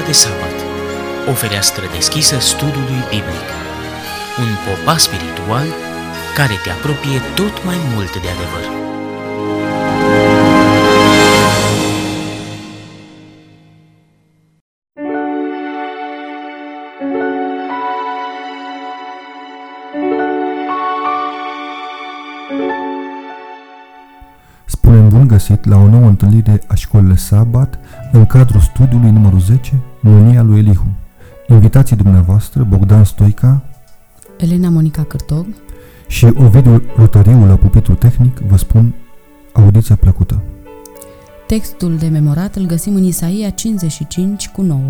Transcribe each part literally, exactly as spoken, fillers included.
de sabat, o fereastră deschisă studiului biblic, un popas spiritual care te apropie tot mai mult de adevăr. Spunem bun găsit la o nouă întâlnire a școlii Sabat în cadrul studiului numărul zece, Mânia lui Elihu. Invitații dumneavoastră, Bogdan Stoica, Elena Monica Cârtog și Ovidiu Rotariu la pupitrul tehnic, vă spun audiție plăcută. Textul de memorat îl găsim în Isaia cincizeci și cinci cu nouă.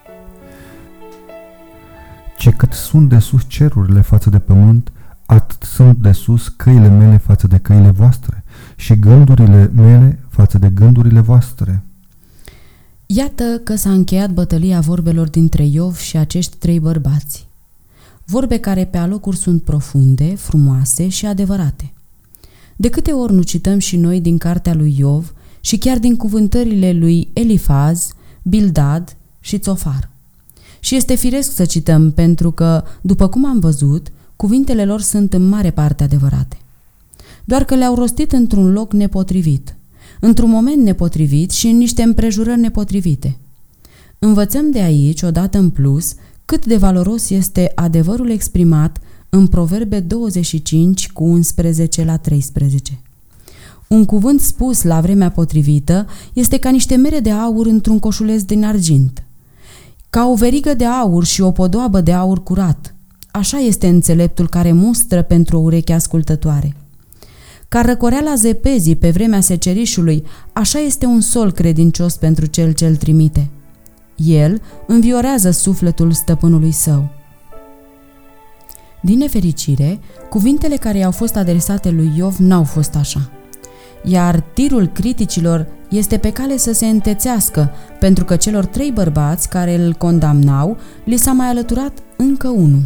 Ci cât sunt de sus cerurile față de pământ, atât sunt de sus căile mele față de căile voastre și gândurile mele față de gândurile voastre. Iată că s-a încheiat bătălia vorbelor dintre Iov și acești trei bărbați. Vorbe care pe alocuri sunt profunde, frumoase și adevărate. De câte ori nu cităm și noi din cartea lui Iov și chiar din cuvântările lui Elifaz, Bildad și Țofar. Și este firesc să cităm pentru că, după cum am văzut, cuvintele lor sunt în mare parte adevărate. Doar că le-au rostit într-un loc nepotrivit, într-un moment nepotrivit și în niște împrejurări nepotrivite. Învățăm de aici, odată în plus, cât de valoros este adevărul exprimat în Proverbe douăzeci și cinci cu unsprezece la treisprezece. Un cuvânt spus la vremea potrivită este ca niște mere de aur într-un coșuleț din argint, ca o verigă de aur și o podoabă de aur curat. Așa este înțeleptul care mustră pentru o ureche ascultătoare. Ca răcoreala zepezii pe vremea secerișului, așa este un sol credincios pentru cel ce îl trimite. El înviorează sufletul stăpânului său. Din nefericire, cuvintele care i-au fost adresate lui Iov n-au fost așa. Iar tirul criticilor este pe cale să se întețească, pentru că celor trei bărbați care îl condamnau li s-a mai alăturat încă unul.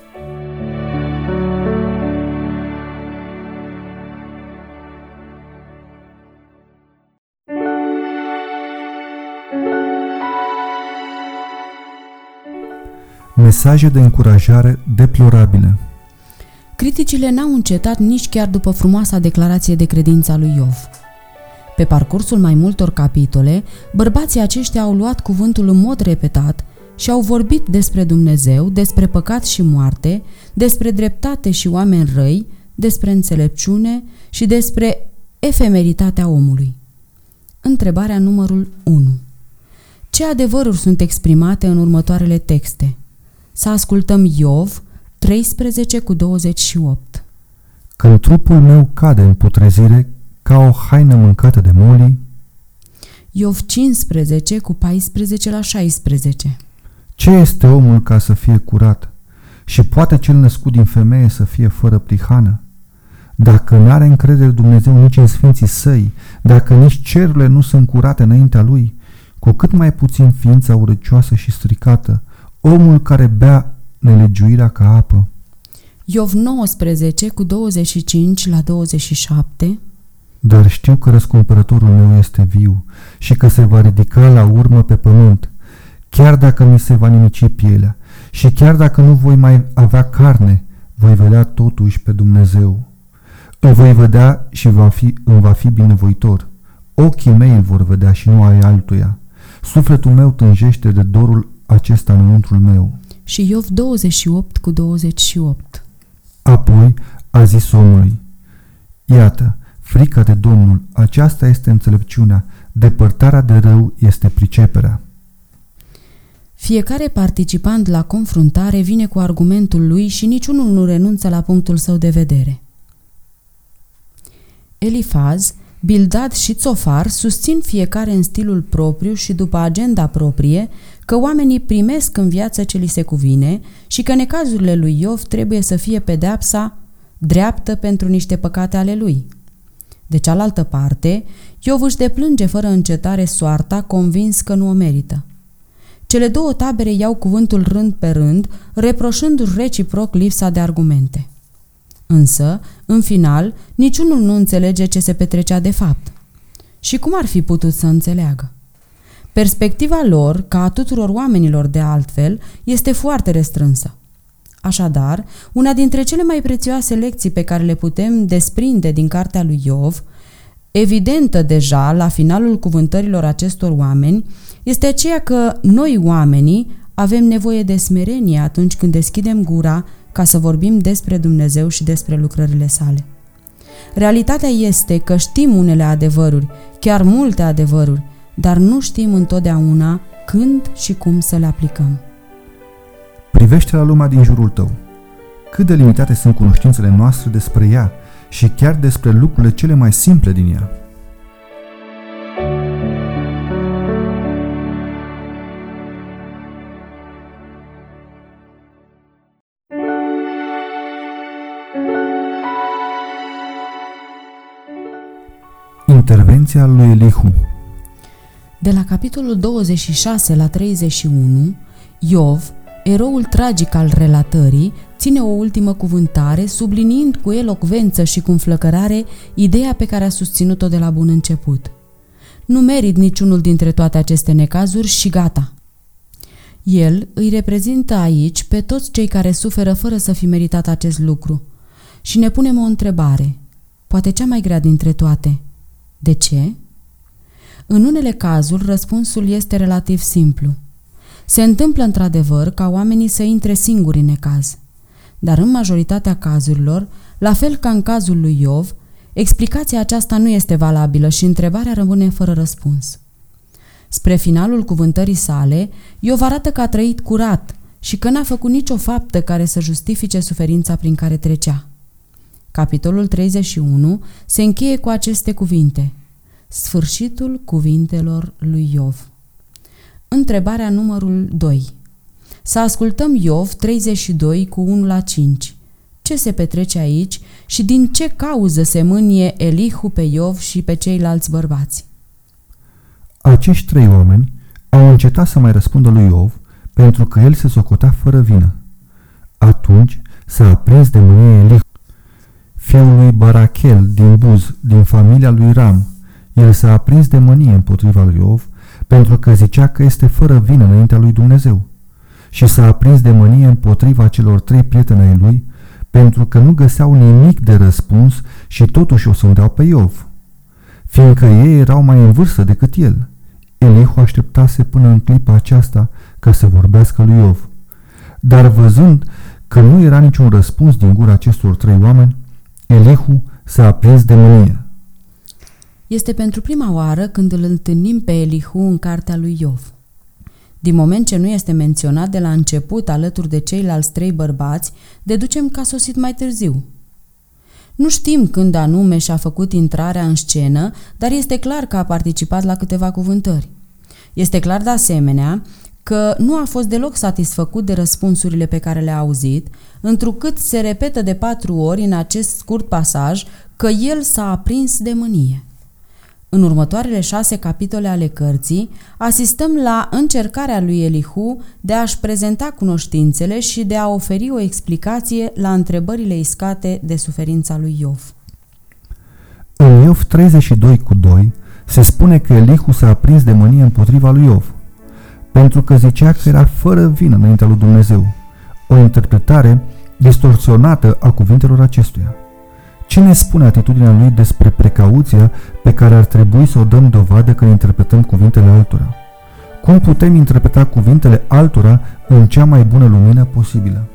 Mesaje de încurajare deplorabile. Criticile n-au încetat nici chiar după frumoasa declarație de credință a lui Iov. Pe parcursul mai multor capitole, bărbații aceștia au luat cuvântul în mod repetat și au vorbit despre Dumnezeu, despre păcat și moarte, despre dreptate și oameni răi, despre înțelepciune și despre efemeritatea omului. Întrebarea numărul unu. Ce adevăruri sunt exprimate în următoarele texte? Să ascultăm Iov treisprezece cu douăzeci și opt. Când trupul meu cade în putrezire ca o haină mâncată de molii. Iov cincisprezece cu paisprezece la șaisprezece. Ce este omul ca să fie curat? Și poate cel născut din femeie să fie fără prihană? Dacă n-are încredere Dumnezeu nici în sfinții săi, dacă nici cerurile nu sunt curate înaintea lui, cu cât mai puțin ființa urăcioasă și stricată, omul care bea nelegiuirea ca apă. Iov nouăsprezece cu douăzeci și cinci la douăzeci și șapte. Dar știu că răscumpărătorul meu este viu și că se va ridica la urmă pe pământ, chiar dacă mi se va nimici pielea și chiar dacă nu voi mai avea carne, voi vedea totuși pe Dumnezeu. Îl voi vedea și va fi, îmi va fi binevoitor. Ochii mei îl vor vedea și nu ai altuia. Sufletul meu tânjește de dorul acesta înăuntrul meu. Și Iov douăzeci și opt cu douăzeci și opt. Apoi a zis omului: iată, frica de Domnul, aceasta este înțelepciunea, depărtarea de rău este priceperea. Fiecare participant la confruntare vine cu argumentul lui și niciunul nu renunță la punctul său de vedere. Elifaz, Bildad și Țofar susțin fiecare în stilul propriu și după agenda proprie că oamenii primesc în viață ce li se cuvine și că necazurile lui Iov trebuie să fie pedeapsa dreaptă pentru niște păcate ale lui. De cealaltă parte, Iov își deplânge fără încetare soarta, convins că nu o merită. Cele două tabere iau cuvântul rând pe rând, reproșându-și reciproc lipsa de argumente. Însă, în final, niciunul nu înțelege ce se petrecea de fapt. Și cum ar fi putut să înțeleagă? Perspectiva lor, ca a tuturor oamenilor de altfel, este foarte restrânsă. Așadar, una dintre cele mai prețioase lecții pe care le putem desprinde din cartea lui Iov, evidentă deja la finalul cuvântărilor acestor oameni, este aceea că noi oamenii avem nevoie de smerenie atunci când deschidem gura ca să vorbim despre Dumnezeu și despre lucrările sale. Realitatea este că știm unele adevăruri, chiar multe adevăruri, dar nu știm întotdeauna când și cum să le aplicăm. Privește la lumea din jurul tău. Cât de limitate sunt cunoștințele noastre despre ea și chiar despre lucrurile cele mai simple din ea. Intervenția lui Elihu. De la capitolul douăzeci și șase la treizeci și unu, Iov, eroul tragic al relatării, ține o ultimă cuvântare, subliniind cu elocvență și cu înflăcărare ideea pe care a susținut-o de la bun început. Nu merit niciunul dintre toate aceste necazuri și gata. El îi reprezintă aici pe toți cei care suferă fără să fi meritat acest lucru. Și ne punem o întrebare, poate cea mai grea dintre toate. De ce? În unele cazuri, răspunsul este relativ simplu. Se întâmplă într-adevăr ca oamenii să intre singuri în necaz. Dar în majoritatea cazurilor, la fel ca în cazul lui Iov, explicația aceasta nu este valabilă și întrebarea rămâne fără răspuns. Spre finalul cuvântării sale, Iov arată că a trăit curat și că n-a făcut nicio faptă care să justifice suferința prin care trecea. Capitolul treizeci și unu se încheie cu aceste cuvinte: sfârșitul cuvintelor lui Iov. Întrebarea numărul doi. Să ascultăm Iov treizeci și doi cu unu la cinci. Ce se petrece aici și din ce cauză se mânie Elihu pe Iov și pe ceilalți bărbați? Acești trei oameni au încetat să mai răspundă lui Iov pentru că el se socotea fără vină. Atunci s-a aprins de mânie Elihu, fiul lui Barachel din Buz, din familia lui Ram. El s-a aprins de mânie împotriva lui Iov pentru că zicea că este fără vină înaintea lui Dumnezeu. Și s-a aprins de mânie împotriva celor trei prieteni ai lui pentru că nu găseau nimic de răspuns și totuși o sândeau pe Iov. Fiindcă ei erau mai în vârstă decât el, Elihu așteptase până în clipa aceasta ca să vorbească lui Iov. Dar văzând că nu era niciun răspuns din gura acestor trei oameni, Elihu s-a aprins de mânie. Este pentru prima oară când îl întâlnim pe Elihu în cartea lui Iov. Din moment ce nu este menționat de la început alături de ceilalți trei bărbați, deducem că a sosit mai târziu. Nu știm când anume și-a făcut intrarea în scenă, dar este clar că a participat la câteva cuvântări. Este clar de asemenea că nu a fost deloc satisfăcut de răspunsurile pe care le-a auzit, întrucât se repetă de patru ori în acest scurt pasaj că el s-a aprins de mânie. În următoarele șase capitole ale cărții, asistăm la încercarea lui Elihu de a-și prezenta cunoștințele și de a oferi o explicație la întrebările iscate de suferința lui Iov. În Iov treizeci și doi cu doi se spune că Elihu s-a aprins de mânie împotriva lui Iov, pentru că zicea că era fără vină înaintea lui Dumnezeu, o interpretare distorsionată a cuvintelor acestuia. Ce ne spune atitudinea lui despre precauția pe care ar trebui să o dăm dovadă când interpretăm cuvintele altora? Cum putem interpreta cuvintele altora în cea mai bună lumină posibilă?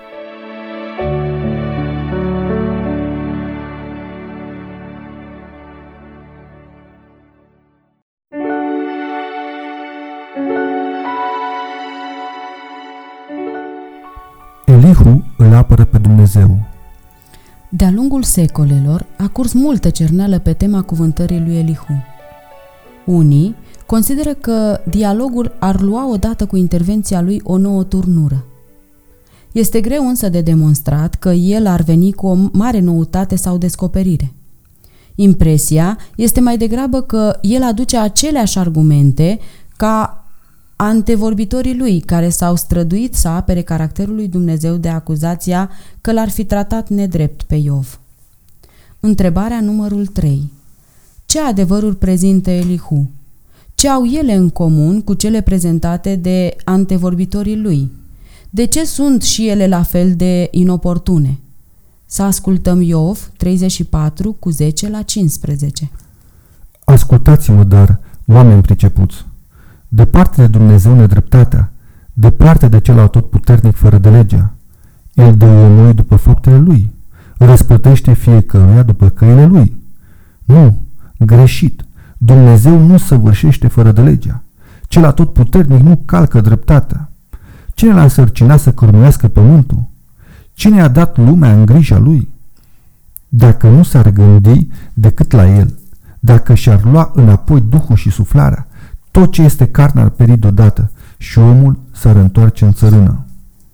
Elihu îl apără pe Dumnezeu. De-a lungul secolelor a curs multă cerneală pe tema cuvântării lui Elihu. Unii consideră că dialogul ar lua odată cu intervenția lui o nouă turnură. Este greu însă de demonstrat că el ar veni cu o mare noutate sau descoperire. Impresia este mai degrabă că el aduce aceleași argumente ca antevorbitorii lui, care s-au străduit să apere caracterul lui Dumnezeu de acuzația că l-ar fi tratat nedrept pe Iov. Întrebarea numărul trei. Ce adevăruri prezintă Elihu? Ce au ele în comun cu cele prezentate de antevorbitorii lui? De ce sunt și ele la fel de inoportune? Să ascultăm Iov treizeci și patru cu zece la cincisprezece. Ascultați-mă, dar, oameni pricepuți, departe de Dumnezeu nedreptatea, departe de cel atotputernic fără de legea. El dă omului după faptele lui, răsplătește fiecăruia după căile lui. Nu, greșit, Dumnezeu nu săvârșește fără de legea. Cel atotputernic nu calcă dreptatea. Cine l-a însărcinat să cârmuiască pământul? Cine a dat lumea în grija lui? Dacă nu s-ar gândi decât la el, dacă și-ar lua înapoi duhul și suflarea, tot ce este carne ar peri deodată și omul s-ar întoarce în țărână.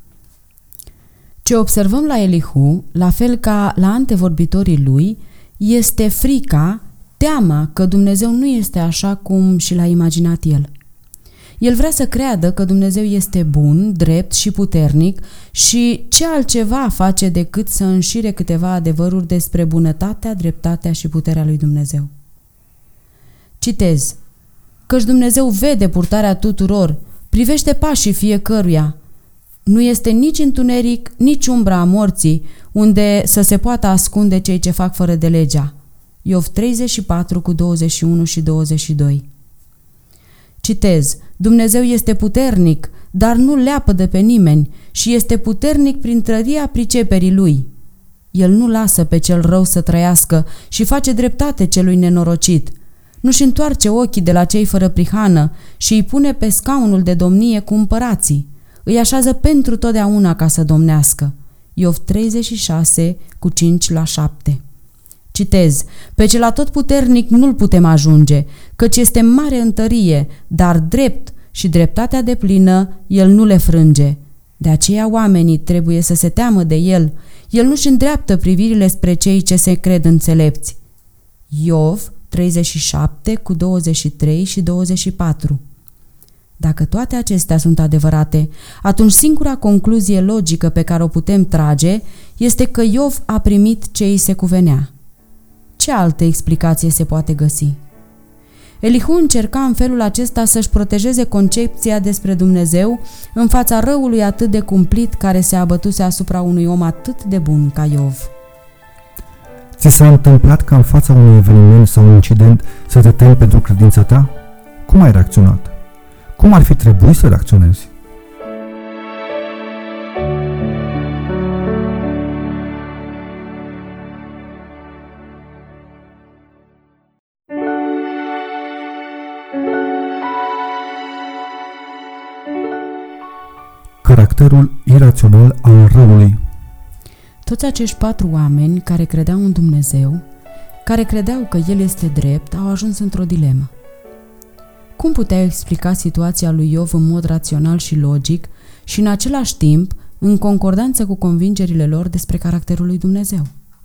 Ce observăm la Elihu, la fel ca la antevorbitorii lui, este frica, teama că Dumnezeu nu este așa cum și l-a imaginat el. El vrea să creadă că Dumnezeu este bun, drept și puternic și ce altceva face decât să înșire câteva adevăruri despre bunătatea, dreptatea și puterea lui Dumnezeu. Citez: căci Dumnezeu vede purtarea tuturor, privește pașii fiecăruia. Nu este nici întuneric, nici umbra a morții, unde să se poată ascunde cei ce fac fără de legea. Iov treizeci și patru cu douăzeci și unu și douăzeci și doi. Citez: Dumnezeu este puternic, dar nu leapă de pe nimeni și este puternic prin trăria priceperii lui. El nu lasă pe cel rău să trăiască și face dreptate celui nenorocit. Nu-și întoarce ochii de la cei fără prihană și îi pune pe scaunul de domnie cu împărații. Îi așează pentru totdeauna ca să domnească. Iov treizeci și șase cu cinci la șapte. Citez: pe cel atotputernic nu-l putem ajunge, căci este mare în tărie, dar drept și dreptatea deplină el nu le frânge. De aceea oamenii trebuie să se teamă de el. El nu-și îndreaptă privirile spre cei ce se cred înțelepți. Iov treizeci și șapte cu douăzeci și trei și douăzeci și patru. Dacă toate acestea sunt adevărate, atunci singura concluzie logică pe care o putem trage este că Iov a primit ce îi se cuvenea. Ce altă explicație se poate găsi? Elihu încerca în felul acesta să-și protejeze concepția despre Dumnezeu în fața răului atât de cumplit care se abătuse asupra unui om atât de bun ca Iov. Ți s-a întâmplat ca în fața unui eveniment sau un incident să te temi pentru credința ta? Cum ai reacționat? Cum ar fi trebuit să reacționezi? Caracterul irațional al răului. Toți acești patru oameni care credeau în Dumnezeu, care credeau că El este drept, au ajuns într-o dilemă. Cum puteau explica situația lui Iov în mod rațional și logic și în același timp în concordanță cu convingerile lor despre caracterul lui Dumnezeu?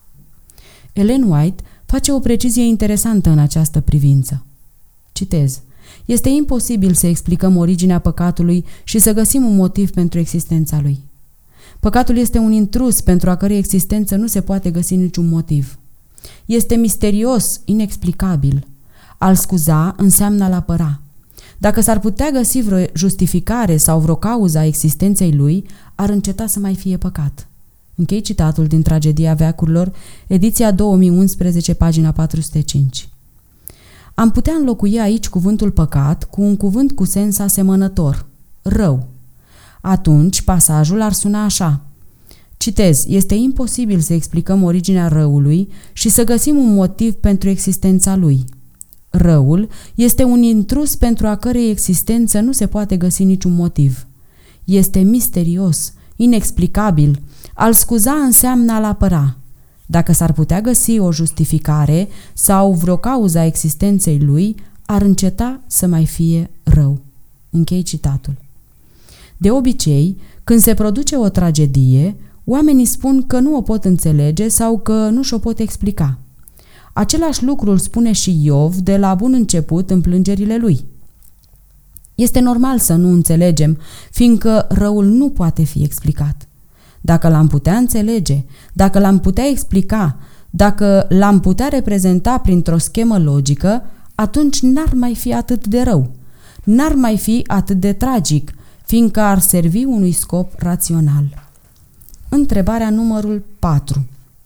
Ellen White face o precizie interesantă în această privință. Citez: este imposibil să explicăm originea păcatului și să găsim un motiv pentru existența lui. Păcatul este un intrus pentru a cărei existență nu se poate găsi niciun motiv. Este misterios, inexplicabil. A-l scuza înseamnă a-l apăra. Dacă s-ar putea găsi vreo justificare sau vreo cauză a existenței lui, ar înceta să mai fie păcat. Închei citatul din Tragedia veacurilor, ediția două mii unsprezece, pagina patru sute cinci. Am putea înlocui aici cuvântul păcat cu un cuvânt cu sens asemănător, rău. Atunci pasajul ar suna așa. Citez: este imposibil să explicăm originea răului și să găsim un motiv pentru existența lui. Răul este un intrus pentru a cărei existență nu se poate găsi niciun motiv. Este misterios, inexplicabil. A-l scuza înseamnă a-l apăra. Dacă s-ar putea găsi o justificare sau vreo cauză a existenței lui, ar înceta să mai fie rău. Închei citatul. De obicei, când se produce o tragedie, oamenii spun că nu o pot înțelege sau că nu și-o pot explica. Același lucru îl spune și Iov de la bun început în plângerile lui. Este normal să nu înțelegem, fiindcă răul nu poate fi explicat. Dacă l-am putea înțelege, dacă l-am putea explica, dacă l-am putea reprezenta printr-o schemă logică, atunci n-ar mai fi atât de rău, n-ar mai fi atât de tragic, fiindcă ar servi unui scop rațional. Întrebarea numărul patru.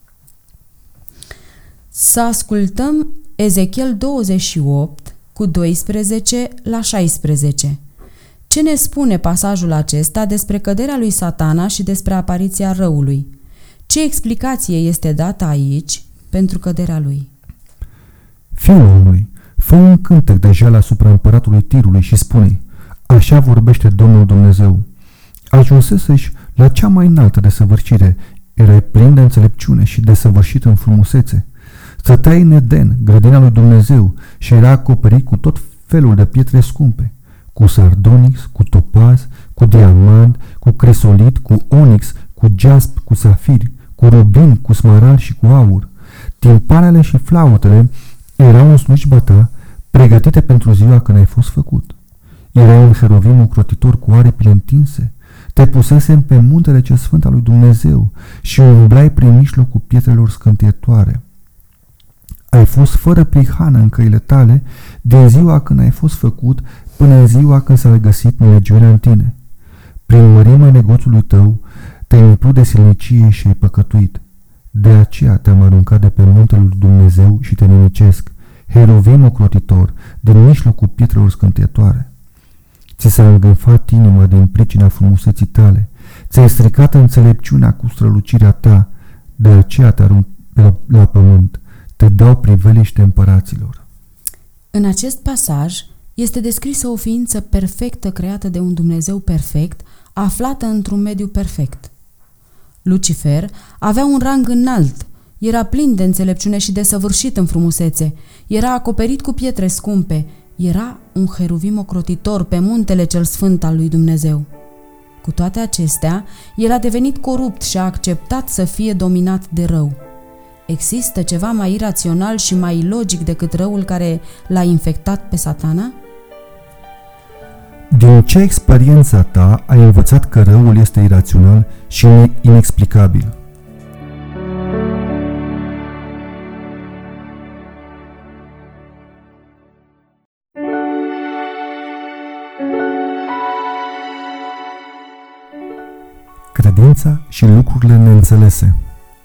Să ascultăm Ezechiel douăzeci și opt cu doisprezece la șaisprezece. Ce ne spune pasajul acesta despre căderea lui Satana și despre apariția răului? Ce explicație este dată aici pentru căderea lui? Fiul omului, fă un cântec de jale asupra împăratului Tirului și spune: așa vorbește Domnul Dumnezeu. Ajunseseși la cea mai înaltă desăvârșire, erai plin de înțelepciune și desăvârșit în frumusețe. Stăteai în Eden, grădina lui Dumnezeu, și era acoperit cu tot felul de pietre scumpe, cu sardonix, cu topaz, cu diamant, cu crisolit, cu onix, cu jasp, cu safir, cu rubin, cu smarald și cu aur. Timpanele și flautele erau în slujba ta, pregătite pentru ziua când ai fost făcut. Era un heruvim ocrotitor cu aripile întinse. Te pusesem pe muntele cel sfânt al lui Dumnezeu și umblai prin mijlocul pietrelor scântietoare. Ai fost fără prihană în căile tale din ziua când ai fost făcut până în ziua când s-a regăsit nelegiunea în tine. Prin mărimea negoțului tău te-ai umplut de silnicie și ai păcătuit. De aceea te-am aruncat de pe muntele lui Dumnezeu și te nimicesc, heruvim ocrotitor, din mijlocul pietrelor scântietoare. Ți s-a îngânfat inima din pricina frumuseții tale, ți-ai stricat înțelepciunea cu strălucirea ta, de aceea te arunc la, la pământ, te dau priveliște împăraților. În acest pasaj este descrisă o ființă perfectă creată de un Dumnezeu perfect, aflată într-un mediu perfect. Lucifer avea un rang înalt, era plin de înțelepciune și desăvârșit în frumusețe, era acoperit cu pietre scumpe, era un heruvim ocrotitor pe muntele cel sfânt al lui Dumnezeu. Cu toate acestea, el a devenit corupt și a acceptat să fie dominat de rău. Există ceva mai irațional și mai logic decât răul care l-a infectat pe Satana? Din ce experiența ta ai învățat că răul este irațional și inexplicabil? Credința și lucrurile neînțelese.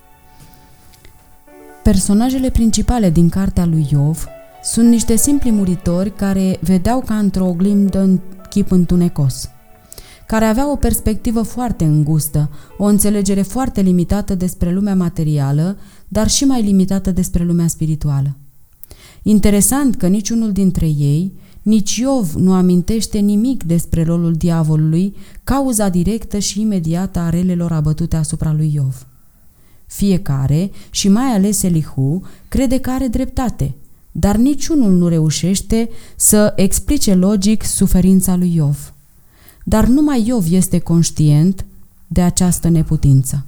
Personajele principale din cartea lui Iov sunt niște simpli muritori care vedeau ca într-o oglindă în chip întunecos, care aveau o perspectivă foarte îngustă, o înțelegere foarte limitată despre lumea materială, dar și mai limitată despre lumea spirituală. Interesant că niciunul dintre ei, nici Iov, nu amintește nimic despre rolul diavolului, cauza directă și imediată a relelor abătute asupra lui Iov. Fiecare, și mai ales Elihu, crede că are dreptate, dar niciunul nu reușește să explice logic suferința lui Iov. Dar numai Iov este conștient de această neputință.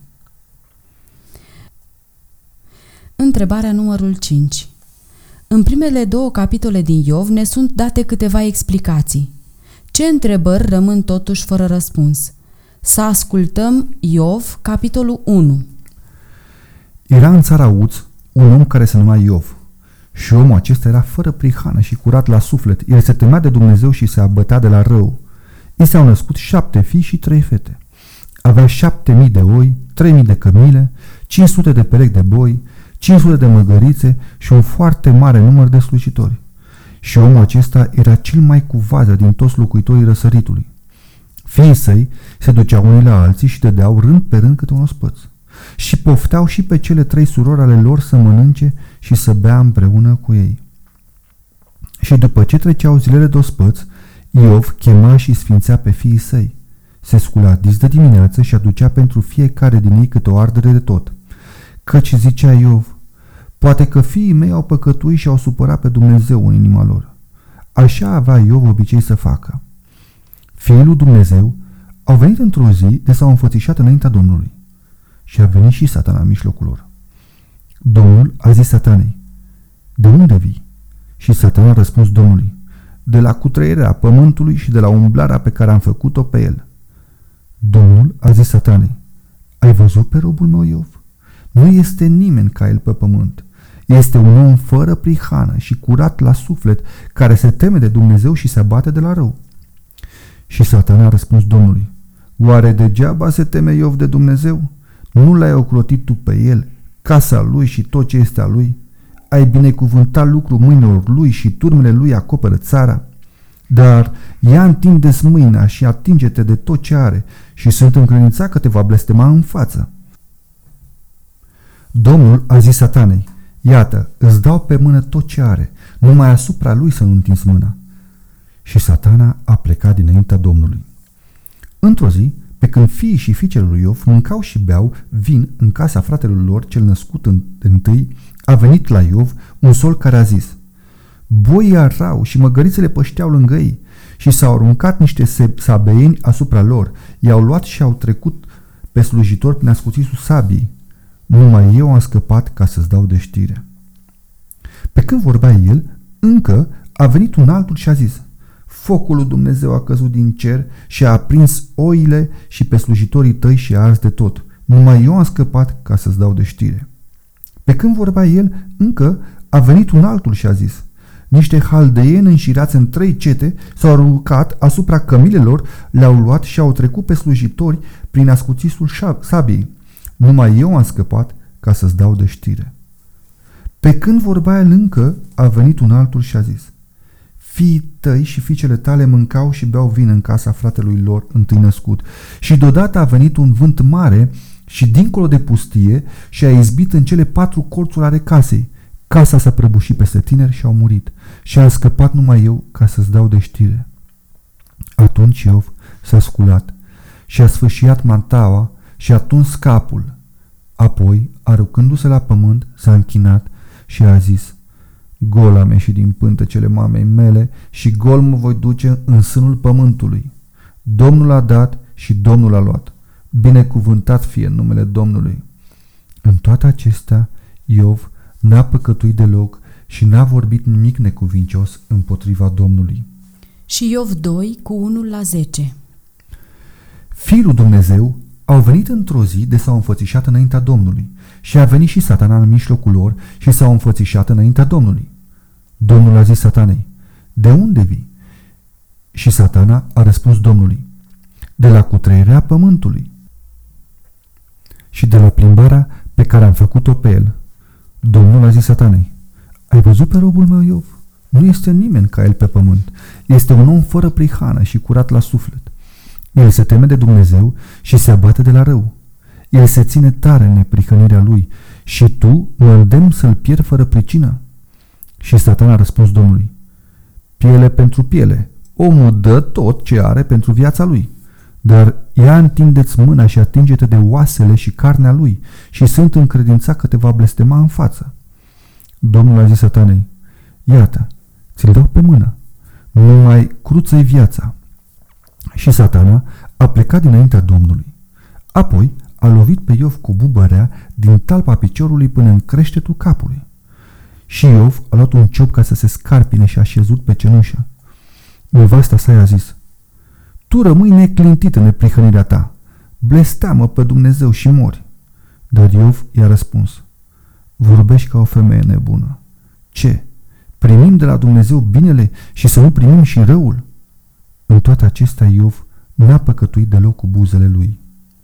Întrebarea numărul cinci. În primele două capitole din Iov ne sunt date câteva explicații. Ce întrebări rămân totuși fără răspuns? Să ascultăm Iov, capitolul unu. Era în țara Uț un om care se numea Iov. Și omul acesta era fără prihană și curat la suflet. El se temea de Dumnezeu și se abătea de la rău. I s-au născut șapte fii și trei fete. Avea șapte mii de oi, trei mii de cămile, cinci sute de perechi de boi, cinci sute de măgărițe și un foarte mare număr de slujitori. Și omul acesta era cel mai cu vază din toți locuitorii răsăritului. Fiii săi se duceau unii la alții și dădeau rând pe rând câte un ospăț. Și pofteau și pe cele trei surori ale lor să mănânce și să bea împreună cu ei. Și după ce treceau zilele de ospăț, Iov chema și sfințea pe fiii săi. Se scula dis de dimineață și aducea pentru fiecare din ei câte o ardere de tot. Căci zicea Iov, poate că fiii mei au păcătuit și au supărat pe Dumnezeu în inima lor. Așa avea Iov obicei să facă. Fiii lui Dumnezeu au venit într-o zi de s-au înfățișat înaintea Domnului. Și a venit și Satana în mijlocul lor. Domnul a zis Satanei, de unde vii? Și Satana a răspuns Domnului, de la cutreierea pământului și de la umblarea pe care am făcut-o pe el. Domnul a zis Satanei, ai văzut pe robul meu Iov? Nu este nimeni ca el pe pământ. Este un om fără prihană și curat la suflet, care se teme de Dumnezeu și se abate de la rău. Și Satana a răspuns Domnului: Oare degeaba se teme Iov de Dumnezeu? Nu l-ai ocrotit tu pe el, casa lui și tot ce este a lui? Ai binecuvântat lucrul mâinilor lui și turmele lui acoperă țara? Dar ia întinde-ți mâina și atinge-te de tot ce are și sunt încredințat că te va blestema în față. Domnul a zis Satanei: Iată, îți dau pe mână tot ce are, numai asupra lui să nu întinzi mâna. Și Satana a plecat dinaintea Domnului. Într-o zi, pe când fiii și fiicele lui Iov mâncau și beau vin în casa fratelui lor cel născut în, întâi, a venit la Iov un sol care a zis: Boii arau și măgărițele pășteau lângă ei și s-au aruncat niște sabeieni asupra lor, i-au luat și au trecut pe slujitori prin ascuțisul sabii. Numai eu am scăpat ca să-ți dau de știre. Pe când vorbea el, încă a venit un altul și a zis: Focul lui Dumnezeu a căzut din cer și a aprins oile și pe slujitorii tăi și a ars de tot. Numai eu am scăpat ca să-ți dau de știre. Pe când vorbea el, încă a venit un altul și a zis: Niște haldeieni înșirați în trei cete s-au aruncat asupra cămilelor, le-au luat și au trecut pe slujitori prin ascuțisul sabiei. Numai eu am scăpat ca să-ți dau de știre. Pe când vorbea el încă, a venit un altul și a zis: Fiii tăi și fiicele tale mâncau și beau vin în casa fratelui lor întâi născut și deodată a venit un vânt mare și dincolo de pustie și a izbit în cele patru colțuri ale casei. Casa s-a prăbușit peste tineri și au murit și a scăpat numai eu ca să-ți dau de știre. Atunci Iov s-a sculat și a sfâșiat mantaua și a tuns capul. Apoi, aruncându-se la pământ, s-a închinat și a zis: Gol am ieșit din pântecele mamei mele și gol mă voi duce în sânul pământului. Domnul a dat și Domnul a luat. Binecuvântat fie numele Domnului. În toate acestea, Iov n-a păcătuit deloc și n-a vorbit nimic necuvincios împotriva Domnului. Și Iov doi cu unu la zece. Fiul lui Dumnezeu au venit într-o zi de s-au înfățișat înaintea Domnului și a venit și Satana în mijlocul lor și s-au înfățișat înaintea Domnului. Domnul a zis Satanei: De unde vii? Și Satana a răspuns Domnului: De la cutreierea pământului și de la plimbarea pe care am făcut-o pe el. Domnul a zis Satanei: Ai văzut pe robul meu Iov? Nu este nimeni ca el pe pământ. Este un om fără prihană și curat la suflet. El se teme de Dumnezeu și se abate de la rău. El se ține tare în neprihănirea lui și tu mă îndemn să-l pierd fără pricină? Și Satan a răspuns Domnului: Piele pentru piele. Omul dă tot ce are pentru viața lui. Dar ia întinde-ți mâna și atinge-te de oasele și carnea lui și sunt încredințat că te va blestema în față. Domnul a zis Satanei: Iată, ți-l dau pe mână, numai cruță-i viața. Și Satana a plecat dinaintea Domnului. Apoi a lovit pe Iov cu bubărea din talpa piciorului până în creștetul capului. Și Iov a luat un ciop ca să se scarpine și a șezut pe cenușă. Nevasta sa i-a zis: Tu rămâi neclintit în neprihănirea ta, blesteamă pe Dumnezeu și mori. Dar Iov i-a răspuns: Vorbești ca o femeie nebună. Ce? Primim de la Dumnezeu binele și să nu primim și răul? În toate acestea Iov n-a păcătuit deloc cu buzele lui.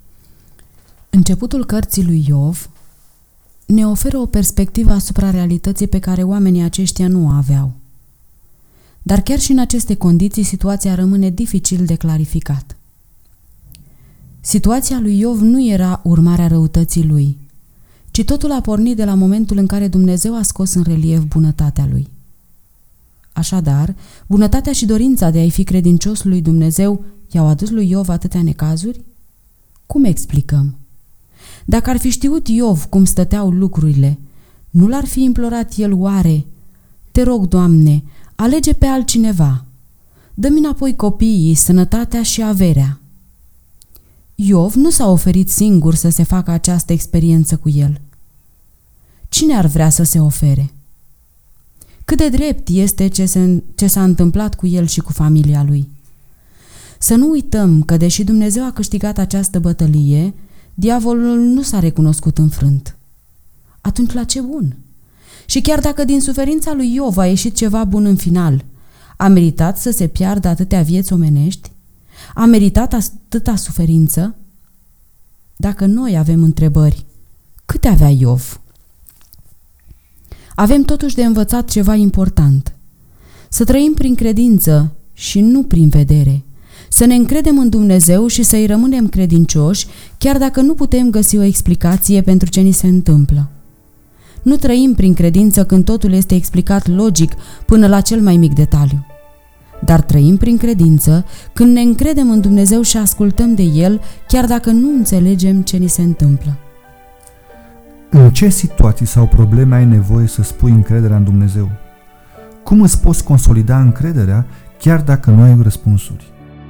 Începutul cărții lui Iov ne oferă o perspectivă asupra realității pe care oamenii aceștia nu o aveau. Dar chiar și în aceste condiții, situația rămâne dificil de clarificat. Situația lui Iov nu era urmarea răutății lui, ci totul a pornit de la momentul în care Dumnezeu a scos în relief bunătatea lui. Așadar, bunătatea și dorința de a-i fi credincios lui Dumnezeu i-au adus lui Iov atâtea necazuri? Cum explicăm? Dacă ar fi știut Iov cum stăteau lucrurile, nu l-ar fi implorat el oare: Te rog, Doamne, alege pe altcineva, dă-mi înapoi copiii, sănătatea și averea. Iov nu s-a oferit singur să se facă această experiență cu el. Cine ar vrea să se ofere? Cât de drept este ce, se, ce s-a întâmplat cu el și cu familia lui. Să nu uităm că, deși Dumnezeu a câștigat această bătălie, diavolul nu s-a recunoscut înfrânt. Atunci la ce bun? Și chiar dacă din suferința lui Iov a ieșit ceva bun în final, a meritat să se piardă atâtea vieți omenești? A meritat atâta suferință? Dacă noi avem întrebări, câte avea Iov? Avem totuși de învățat ceva important. Să trăim prin credință și nu prin vedere. Să ne încredem în Dumnezeu și să-i rămânem credincioși, chiar dacă nu putem găsi o explicație pentru ce ni se întâmplă. Nu trăim prin credință când totul este explicat logic până la cel mai mic detaliu. Dar trăim prin credință când ne încredem în Dumnezeu și ascultăm de El, chiar dacă nu înțelegem ce ni se întâmplă. În ce situații sau probleme ai nevoie să spui încrederea în Dumnezeu? Cum îți poți consolida încrederea chiar dacă nu ai răspunsuri?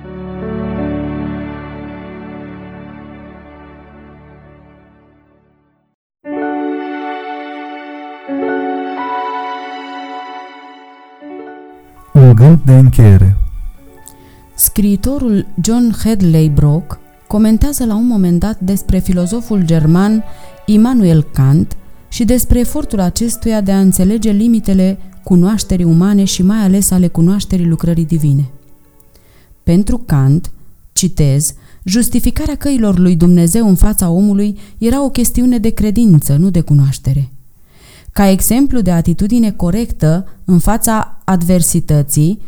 Un gând de încheiere. Scriitorul John Hedley Brock comentează la un moment dat despre filozoful german Immanuel Kant și despre efortul acestuia de a înțelege limitele cunoașterii umane și mai ales ale cunoașterii lucrării divine. Pentru Kant, citez, justificarea căilor lui Dumnezeu în fața omului era o chestiune de credință, nu de cunoaștere. Ca exemplu de atitudine corectă în fața adversității,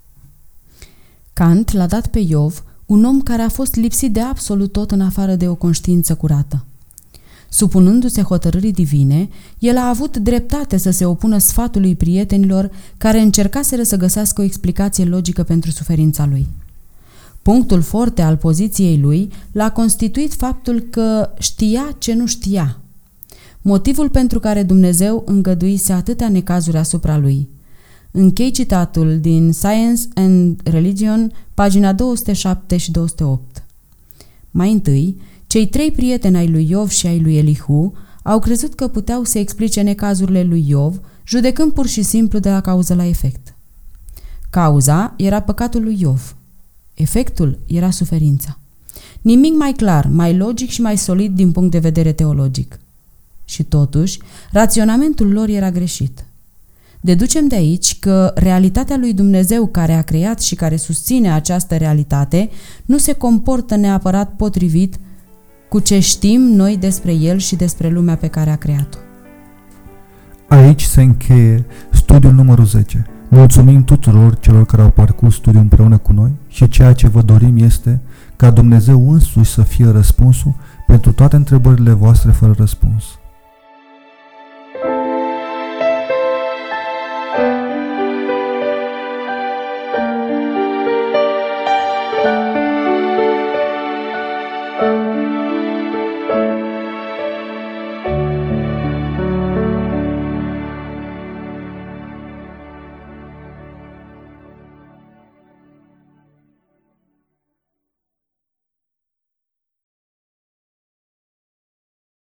Kant l-a dat pe Iov, un om care a fost lipsit de absolut tot în afară de o conștiință curată. Supunându-se hotărârii divine, el a avut dreptate să se opună sfatului prietenilor care încercaseră să găsească o explicație logică pentru suferința lui. Punctul forte al poziției lui l-a constituit faptul că știa ce nu știa. Motivul pentru care Dumnezeu îngăduise atâtea necazuri asupra lui. Închei citatul din Science and Religion, pagina două sute șapte și două sute opt. Mai întâi, cei trei prieteni ai lui Iov și ai lui Elihu au crezut că puteau să explice necazurile lui Iov, judecând pur și simplu de la cauză la efect. Cauza era păcatul lui Iov. Efectul era suferința. Nimic mai clar, mai logic și mai solid din punct de vedere teologic. Și totuși, raționamentul lor era greșit. Deducem de aici că realitatea lui Dumnezeu care a creat și care susține această realitate nu se comportă neapărat potrivit cu ce știm noi despre El și despre lumea pe care a creat-o. Aici se încheie studiul numărul zece. Mulțumim tuturor celor care au parcurs studiul împreună cu noi și ceea ce vă dorim este ca Dumnezeu însuși să fie răspunsul pentru toate întrebările voastre fără răspuns.